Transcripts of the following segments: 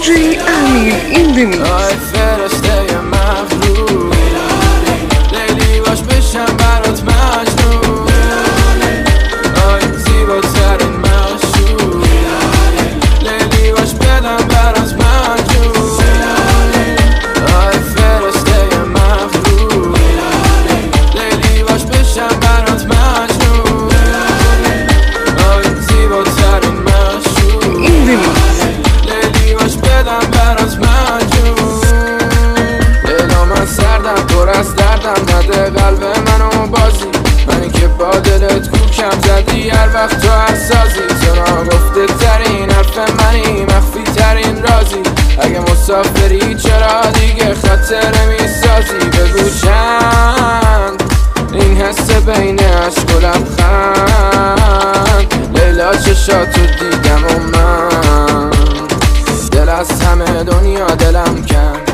DJ Amir in the mix. آی فرشته مغرور لیلی باش بشم برات مجنون آی زیباترین معشوق لیلی باش بدم برات مجنون آی فرشته مغرور لیلی باش بشم برات مجنون آی زیباترین معشوق In the mix. لیلی باش بدم برات مجنون لیلا من سردم پر از دردم نده قلب منو بازی منی که با دلت کوکم زدی هر وقت تو حساسی تو ناگفته ترین حرف منی مخفی ترین رازی اگه مسافری چرا دیگه خاطره میسازی بگو چند این حس بین عشق و لبخند لیلا چشاتو دیدم و من دل از همه دنیا دلم کن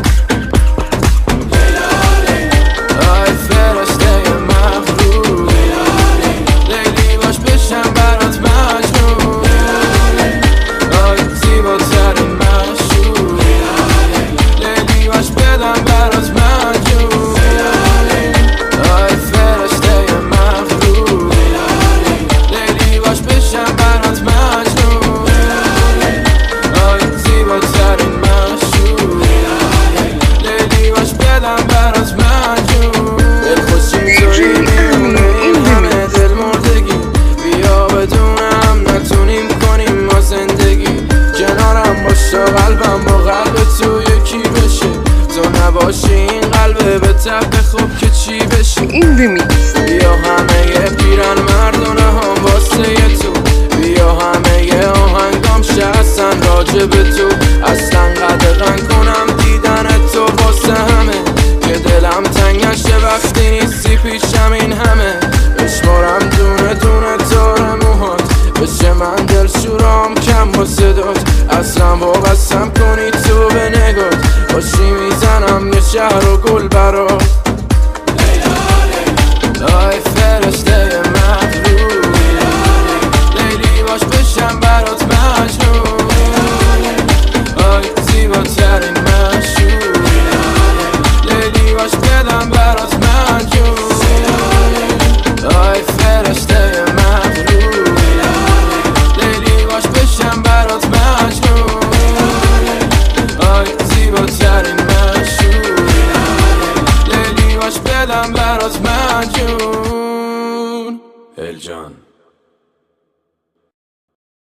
آی فرشته مغرور لیلی باش بشم برات مجنون آی زیباترین معشوق لیلی باش بدم برات مجنون آی فرشته مغرور لیلی باش بشم برات مجنون آی زیباترین معشوق لیلی باش بدم برات مجنون دلخوشی توی میمونه این همه دل مردگی بیا بدونم نتونیم کنیم ما زندگی کنارم باش تا قلبم با قلب تو یکی بشه تو نباشی این قلبه به طبع خوب که چی بشه In the mix. بیا همه یه پیرن مردونه هم واسه تو بیا همه یه آهنگام شستن راجب تو اصلا قدغن کنم دیدن تو واسه همه که دلم تنگ نشه وقتی نیستی پیشم این همه بشمارم دونه دونه تار موهات بشه من دل شورام کم با صدات اصلا وابستم کنی تو به نگات باشی میزنم یه شهر و گل برات آی فرشته مغرور لیلی باش بشم برات مجنون آی زیباترین معشوق لیلی باش بدم برات مجنون آی فرشته مغرور لیلی باش بشم برات مجنون آی زیباترین معشوق لیلی باش بدم برات مجنون الجان